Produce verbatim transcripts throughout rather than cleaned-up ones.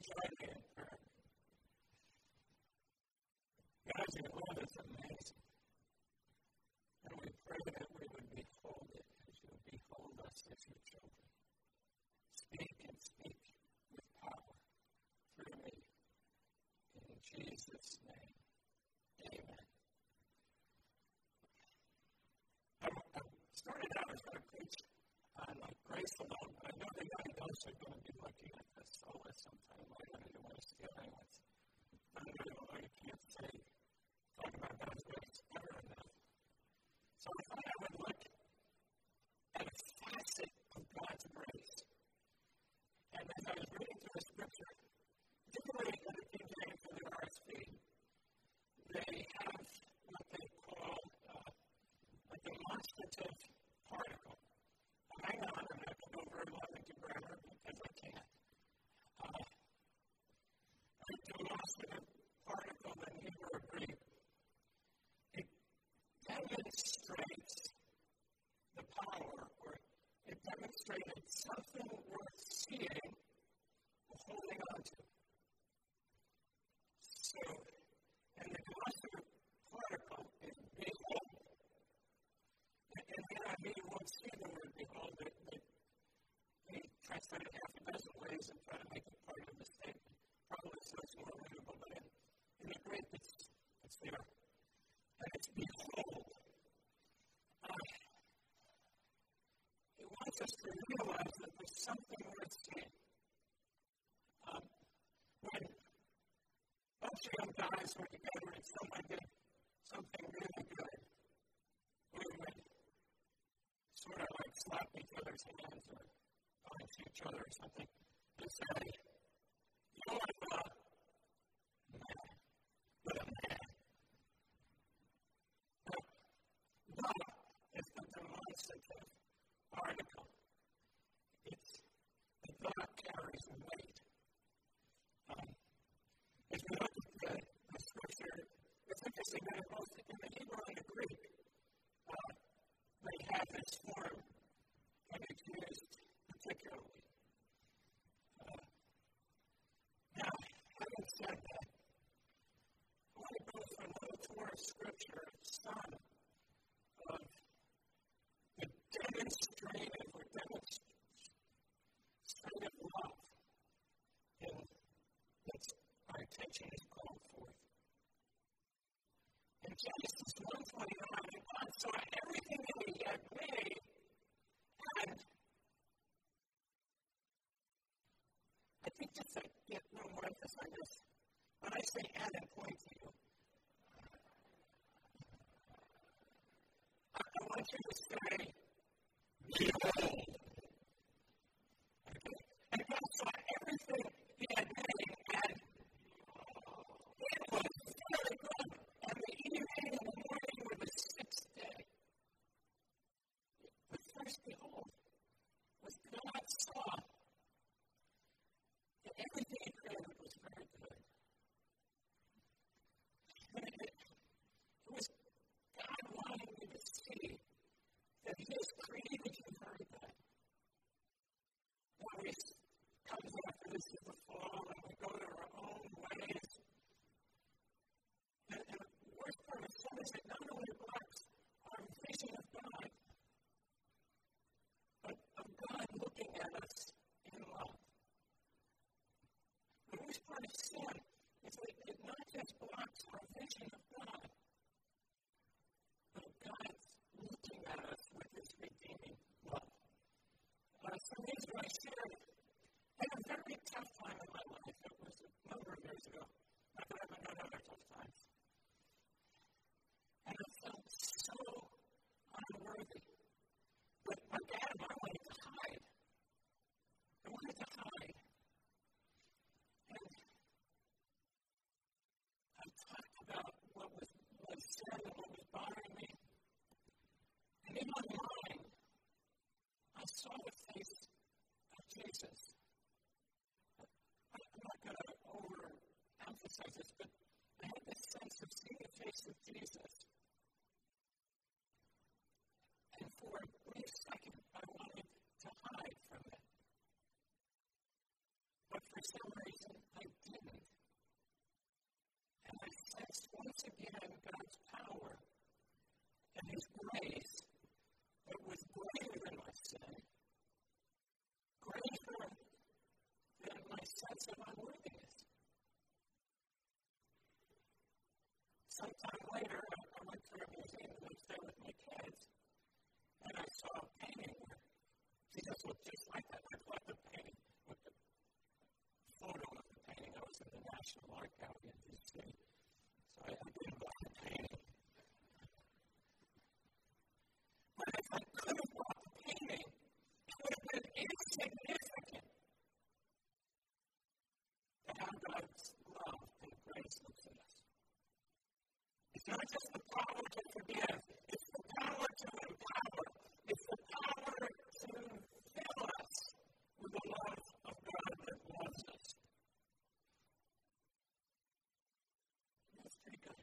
join me in prayer? God, your love is amazing. And we pray that we would behold it as you would behold us as your children. Speak and speak with power through me. In Jesus' name, amen. I, I started out as going to preach on like grace alone, but I know the young adults are going to be looking at this sola sometime later, and they want to steal anyone's thunder, although you can't say, talk about God's grace ever enough. So I thought I would look at a facet of God's grace. And as I was reading through the scripture, particularly in the King James and the R S V, they have what they call uh, a demonstrative particle. Now, hang on, I'm not going to go very long into grammar because I can't. Uh, a demonstrative particle in Hebrew or Greek, it demonstrates the power, or it demonstrated something worth seeing or holding on to. So, and the demonstrative particle is behold. And in the N I V, you won't see the word behold. They, they, they translate it half a dozen ways and try to make it part of the statement. Probably so it's more readable, but in, in the Greek, it's, it's there. And it's behold. Uh, it wants us to realize that there's something worth seeing. Um, when a bunch of young guys were together and someone did something really good, we would sort of like slap each other's hands or punch each other or something and say, you're a man, but a man. Now, love is the demonstrative article. It's the thought carries weight. Um, if you look at the, the scripture, it's interesting that in both in the Hebrew and the Greek, uh, they have this form, and it's used particularly. Uh, now, having said that, I want to go for a little tour of scripture, some of the demonstrative or demonstrative love in that our attention is called forth. In Genesis one twenty-nine, God saw everything that he had made, and I think just to get a little more emphasis on this, when I say and and point to you, I, I want you to say, behold. Okay? And God saw everything he had made, and it was very good. And the evening and the morning were the sixth day. The first behold was God saw that everything he created was very good. And it, it was God wanting me to see that he has created you very good. When we come after this is the fall and we go to our own ways, and, and the worst part of sin is it not only blocks our vision of God, but of God looking at us in love. The worst part of sin is that it not just blocks our vision of God, but of God looking at us with his redeeming love. Uh, some years ago, I shared, I had a very tough time in my life. It was a number of years ago. Not that I haven't had other tough times. And I felt so unworthy. But my dad and I wanted to hide. I wanted to hide. And I talked about what was, was said and what was bothering me. And in my mind, I saw the face of Jesus. I'm not going to overemphasize this, but I had this sense of seeing the face of Jesus. And for a brief second, I wanted to hide from it. But But for some reason, I didn't. And I sensed once again God's power and His grace that was greater than my sin, greater than my sense of unworthiness. Sometime later, I went to a museum the next day with my kids, and I saw a painting where Jesus looked just like that. I bought the painting with the photo of the painting. I was in the National Art Gallery in D C, so I, I didn't buy the painting. But if I could have bought the painting, it would have been insignificant to how God's love and grace looks at us. It's not just the power to forgive, it's the power to empower, it's the power to fill us with the love of God that loves us. That's pretty good.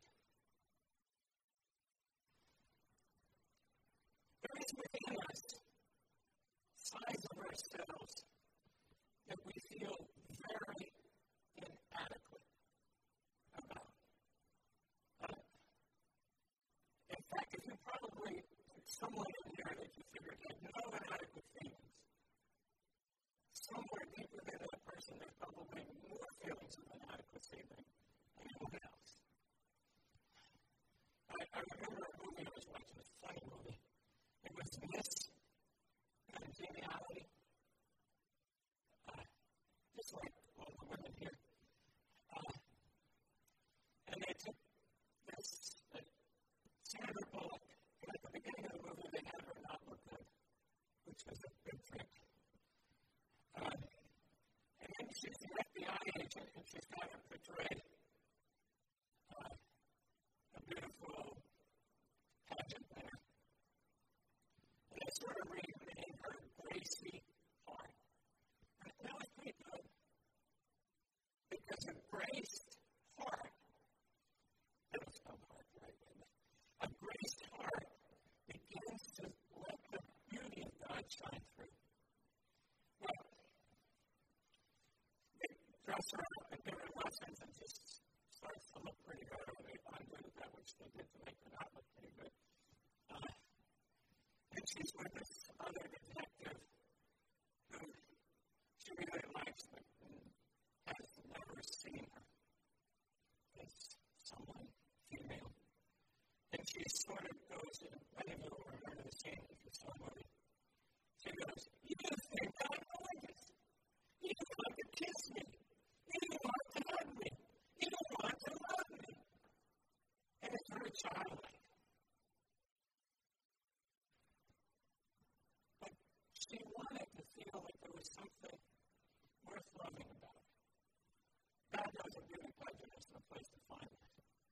There is within us sides of ourselves that we feel very inadequate about. Uh, in fact, if you probably, someone in here that you figured had no inadequate feelings, somewhere deep within that person there's probably more feelings of inadequacy than anyone else. I, I remember a movie I was watching, a funny movie. It was Miss Congeniality. Uh, just like all the women here. Uh, and they took this uh, Sandra Bullock, and at the beginning of the movie they had her not look good, which was a big trick. Uh, and then she's an F B I agent, and she's got her portrayed uh, a beautiful pageant winner. And I sort of renamed her Gracie Hart. And that was pretty good. Because a graced heart, that was spelled hard, right? A graced heart begins to let the beauty of God shine through. Well, they dress her up and give her lessons and just starts to look pretty good, or they undo that which they did to make her not look pretty good. Uh, and she's with this other detective who she really likes but has never seen her as someone female. And she sort of goes, and many of you will remember the scene if you saw the movie. She goes, "You think I'm gorgeous. You want to kiss me. You want to hug me. You want to love me." And it's very childlike. But she wanted to feel like there was something worth loving about her. God doesn't give you prejudice in a place to find it.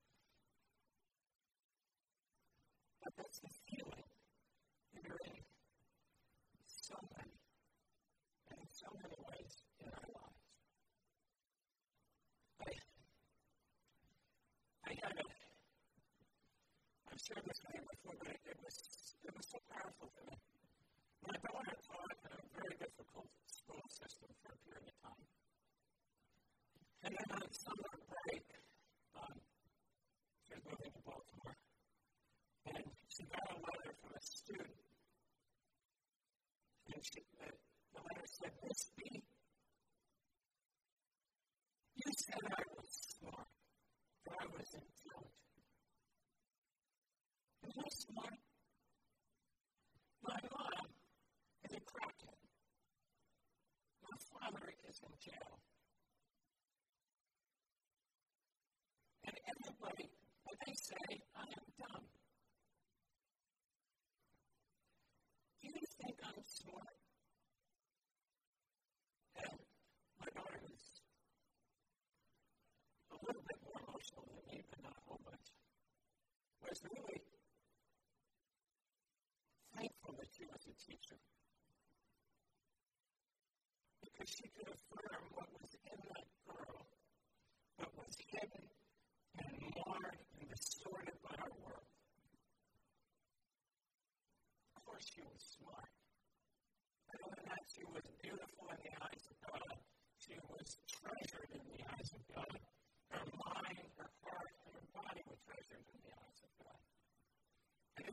But that's the feeling that you're in so many, and in so many ways in our lives. I, I had a, I've shared this with you before, but it, it was it was so powerful to me. My daughter taught in a very difficult school system for a period of time. And then on summer break, um, she was moving to Baltimore, and she got a letter from a student. And she, the, the letter said, "Miss B, you said I was smart, that I was intelligent. Am I smart? My mom is a crackhead. My father is in jail. And everybody, when they say I am dumb, do you think I'm smart?" And my daughter was a little bit more emotional than me, but not a whole bunch, was really thankful that she was a teacher. Because she could affirm what was in that girl, what was hidden and marred and distorted by our world. Of course, she was smart. Other than that, she was beautiful in the eyes of God. She was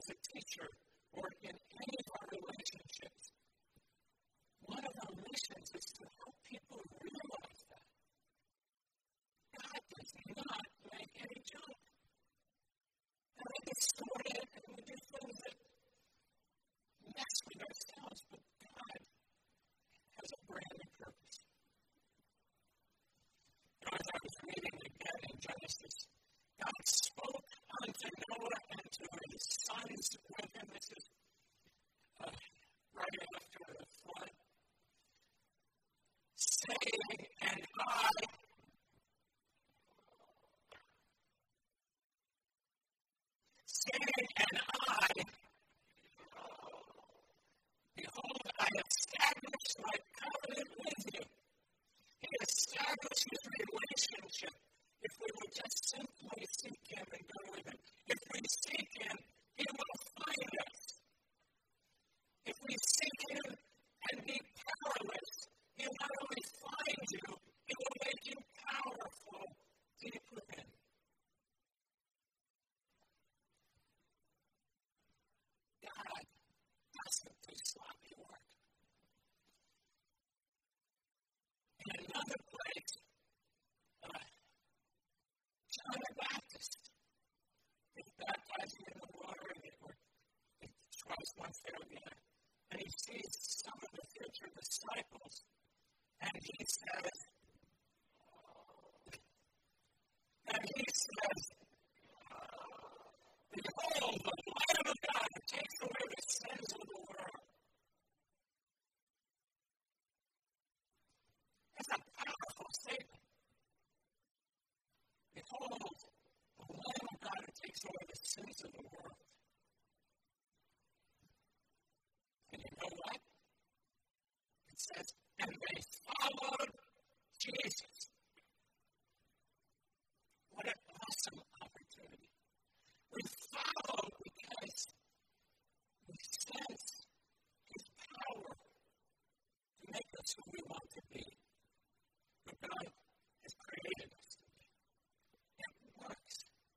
as a teacher or in any of our relationships, one of our missions is to help people realize that God does not make any junk. And we distort it and we do things that mess with ourselves, but God has a brand new purpose. You know, as I was reading again in Genesis, God spoke unto Noah and to his sons with him. This is uh, right after the flood. Saying, and I, saying, and I, behold, I establish my covenant with you. He establishes relationship if we would just simply seek him and go with him. If we seek him, he will find us. If we seek him and be powerless, he will not only find you, he will make you powerful deep within. God doesn't do sloppy work. In another place, uh, John the Baptist is baptizing in the water, and it, or it tries once there again, and he sees some of the future disciples, and he says, and he says, behold, the Lamb of God who takes away the sins of the world. That's a powerful statement. Behold, the Lamb of God who takes away the sins of the world. And you know what? It says, and they followed Jesus. What an awesome opportunity. We follow because we sense his power to make us who we want to be, who God has created us to be. It works.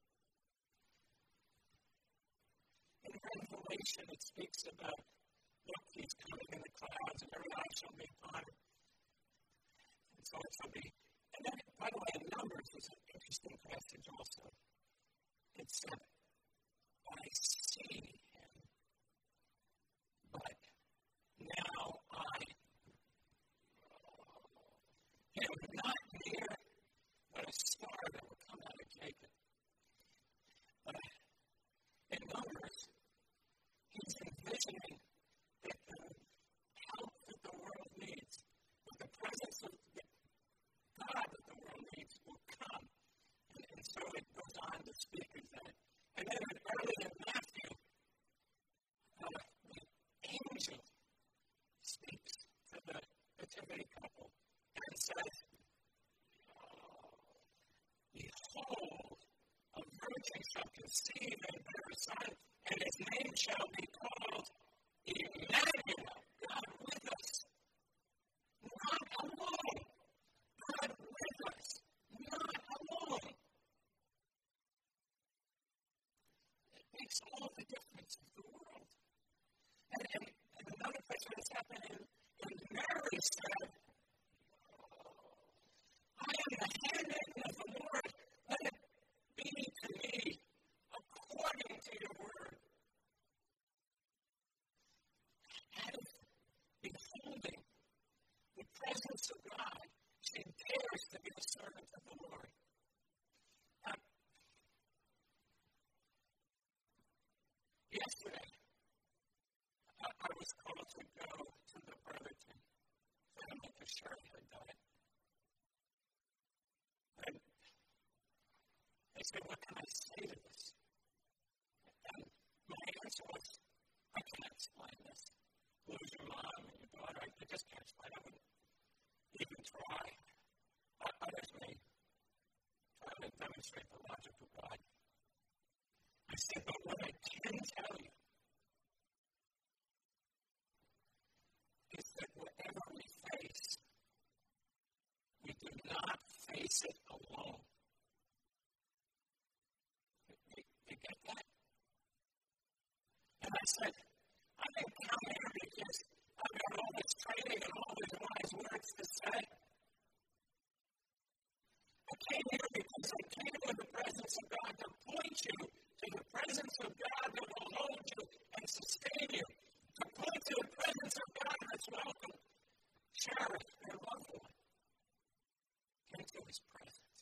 In Revelation, it speaks about, look, he's coming in the clouds, and every eye shall be upon him. And so it shall be. And then, by the way, in Numbers is an interesting passage also. It said, I see him, but now I am not near, but a star that will come out of Jacob. But in Numbers, he's envisioning that the help that the world needs, that the presence of the God that the world needs will come. And, and so it goes on to speak of that. And then early in Matthew, uh, the angel speaks to the nativity couple and says, behold, a virgin shall conceive and bear a son, and his name shall be called Emmanuel, God with us. Not alone. God with us. Not alone. It makes all the difference in the world. And, and, and another place where this happened in, in Mary said, I am the handmaiden of the Lord. Let it be to me according to your word. As beholding the presence of God, she dares to be a servant of the Lord. Now, yesterday, I, I was called to go to the Brotherton family because Shirley had died. And they said, what can I say to this? And my answer was, I can't explain this. Lose your mom and your daughter. I, I just can't explain it. I wouldn't even try. Others may try to demonstrate the logic of God. I said, but what I can tell you is that whatever we face, we do not face it alone. You, you get that? I said, I didn't come here because I've got all this training and all these wise words to say. I came here because I came to the presence of God to point you to the presence of God that will hold you and sustain you. To point to the presence of God that's welcome, cherish, and loved one. Into his presence.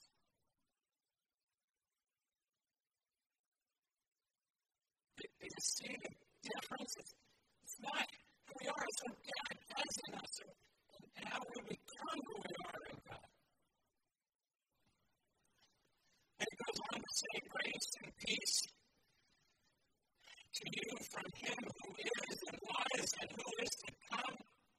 Do you see the difference? It's, it's not who we are, it's what God does in us and how we become who we are in God. And it goes on to say, grace and peace to you from him who is and was and who is to come,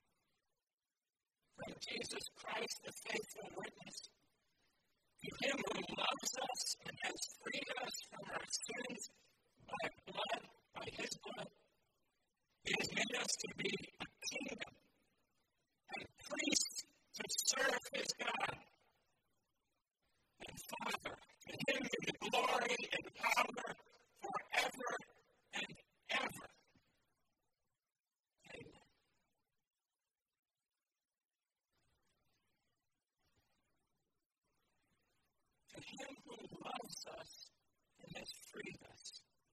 from Jesus Christ, the faithful witness, to him who loves us and has freed us from our sins by blood, by his blood. He has made us to be a kingdom and priests to serve his God and Father. To him be the glory and power forever and ever. Amen. To him who loves us and has freed us.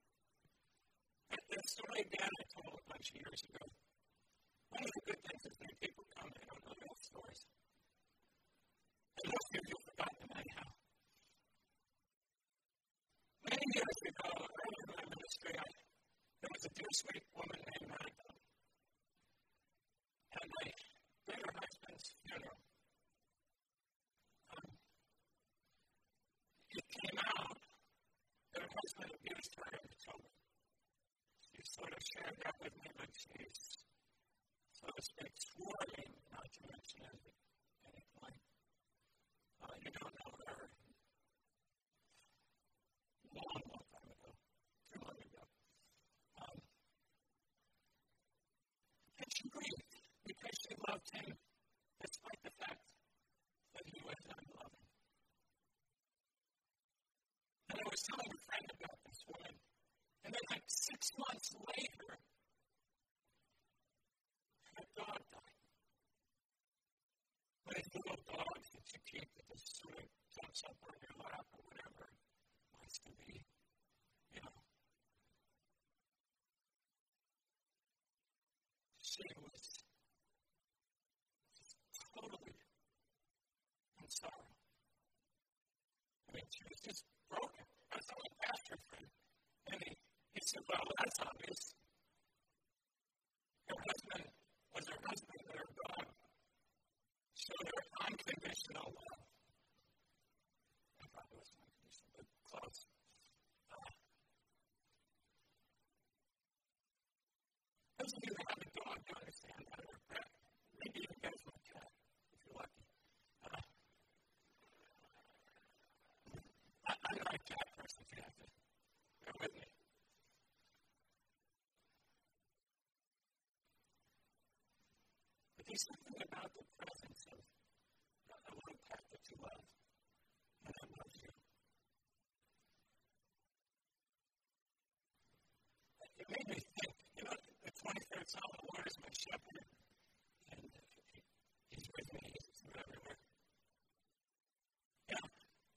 That story Dana told a bunch of years ago. One of the good things is when people come, they don't know the old stories. And most of you have forgotten them anyhow. Many years ago, early in my ministry, I, there was a dear sweet woman named Martha. And I did her husband's funeral. Um, it came out that her husband abused her and the children. She sort of shared that with me, but she's, so to speak, swore me not to mention it at any point. Uh, you don't know her. Long, long time ago. Too long ago. Um, and she grieved because she loved him despite the fact that he was unloving. And I was telling a friend about this woman. And then, like six months later, her dog died. One of these little dogs that you keep that just sort of jumps up on your lap or whatever it wants to be, you know. She was just totally in sorrow. I mean, she was just broken. I was telling a pastor friend, and he He said, well, that's obvious. Her husband was her husband, but her dog showed her unconditional love. I probably wasn't unconditional, but close. Uh, those of you who have a dog don't understand that, or maybe even get it from a cat, if you're lucky. Uh, I, I'm not a cat person, so you have to bear with me. There's something about the presence of a little pet that you love and that loves you. It made me think, you know, the twenty-third Psalm, the Lord is my shepherd, and he's with me, he's everywhere. Yeah.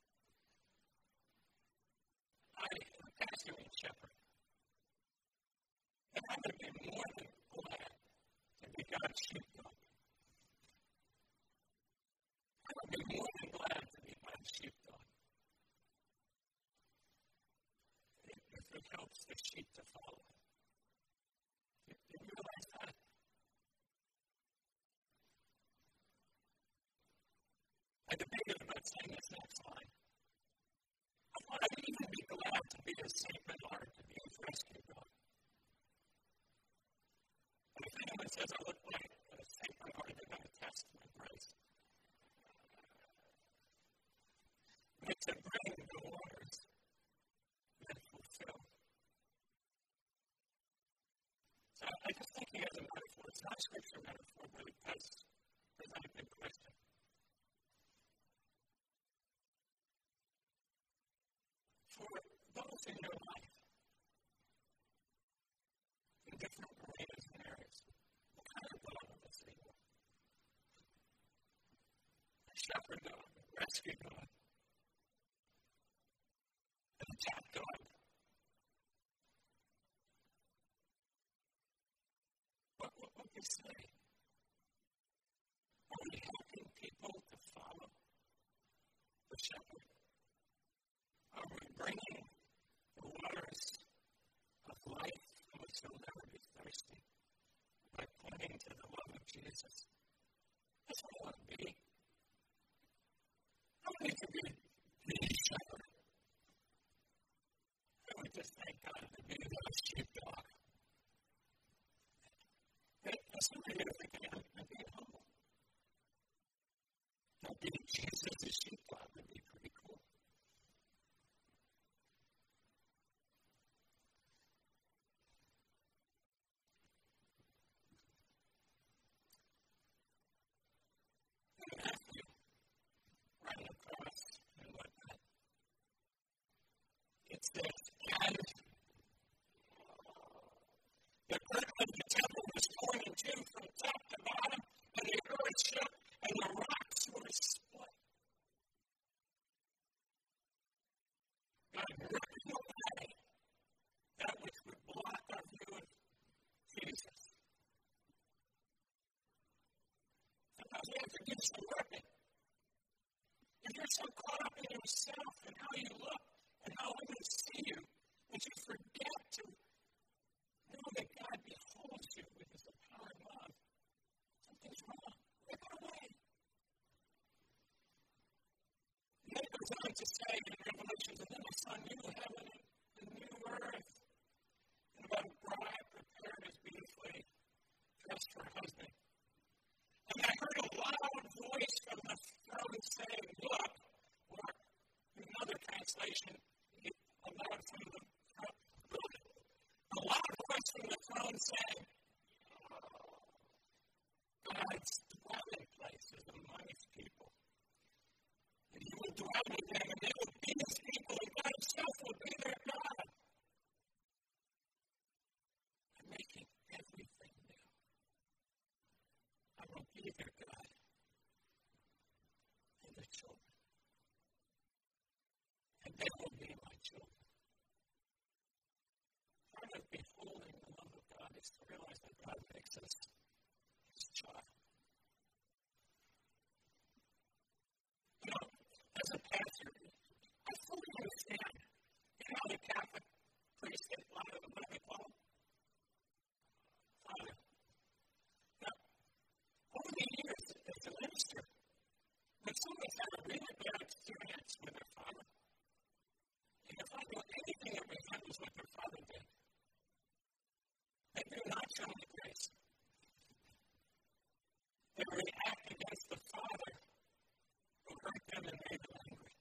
I am a pastor and shepherd. And I would be more than glad to be God's sheepdog. I would be more than glad to be God's sheepdog. If it helps the sheep to follow. Do you realize that? I debated about saying this next line. I thought I'd even be glad to be a Saint Bernard, to be his rescue dog. And if anyone says I look like a Saint Bernard, they're going to test my grace. But to bring the waters that fulfill. So I just think he has a metaphor. It's not a scripture metaphor, but it does present a big question. For those in your life who different arenas and areas. What kind of dog is he? A shepherd dog, a rescue dog, an attack dog. What would we say? Are we helping people to follow the shepherd? Are we bringing the waters of life from which they'll never be thirsty by pointing to the love of Jesus? That's what I want to be. I want to be the shepherd. I would just thank God to be the sheepdog. That's what we're here thinking. I'm being humble. Not being Jesus as sheepdog would be pretty cool. Matthew, running across and whatnot. It says, and the curtain of the temple was torn in two from top to bottom, and the earth shook, and the rocks were split. God ripping away that which would block our view of Jesus. Sometimes we have to do some ripping. If you're so caught up in yourself and how you look and how others see you, that you forget to know that God beholds you with his power and love, something's wrong. Rip it away. And then it goes on to say in Revelation, and then I saw new heaven and new earth, and about a bride prepared as beautifully dressed for her husband. And I heard a loud voice from the throne saying, look, or in another translation, a loud from the throne, a loud voice from the throne saying, God's dwelling place is among his people. And he will dwell with them, and they will be his people, and God himself will be their God. I'm making everything new. I will be their God and their children. And they will be my children. Part of beholding the love of God is to realize that God makes us his child. You know, as a pastor, I fully understand how the Catholic priest gets a lot of what they call father. Now, over the years as a minister, when someone's had a really bad experience with their father, and if I do anything that resembles what their father did, they do not show me grace. They react against the father who hurt them and made them angry.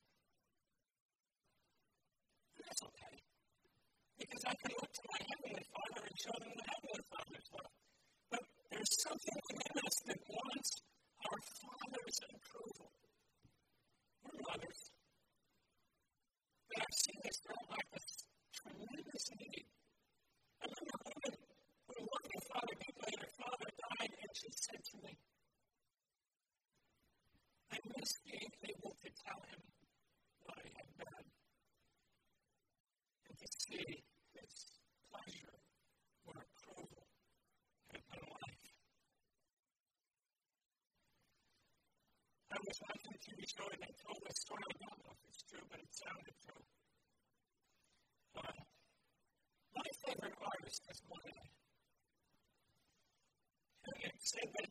And that's okay. Because I can look to my Heavenly Father and show them the Heavenly Father's love. But there's something within us that wants our Father's approval. We're mothers. But I've seen this girl have this tremendous need. I remember a woman who loved her father deeply, and her father died, and she said to me, I miss being able to tell him what I had done and to see his pleasure or approval in my life. I was watching a T V show and they told this story. I don't know if it's true, but it sounded true. Uh, my favorite artist is Monet. And it said that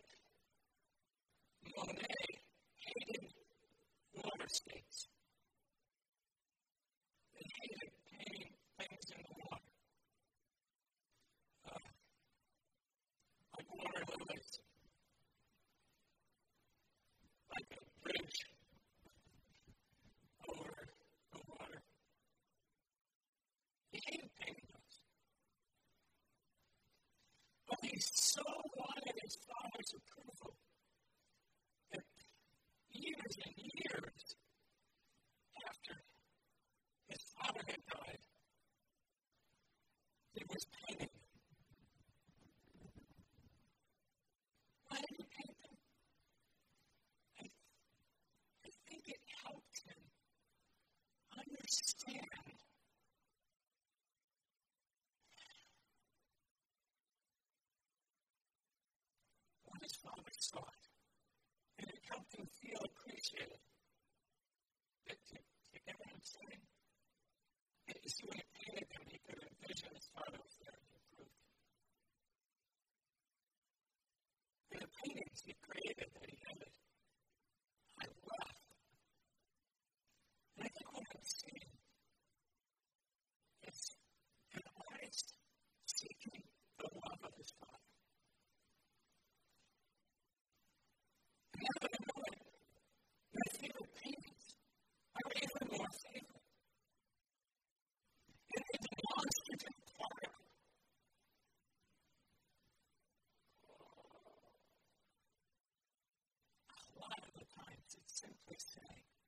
Monet hated roller skates. They hated painting things in the water. Uh, like water lilies. Like a bridge over the water. He hated painting those. But he so wanted his father's approval that saw it. And it helped him feel appreciated. Do you get what I'm saying? You see, when he painted them, he could envision his father was there and he approved him. And the paintings he created that he ended, I love. And I think what I'm seeing is an artist seeking the love of his father. And now that I know it, my favorite paintings are even more favorite. And a demonstrative part. A lot of the times it's simply saying,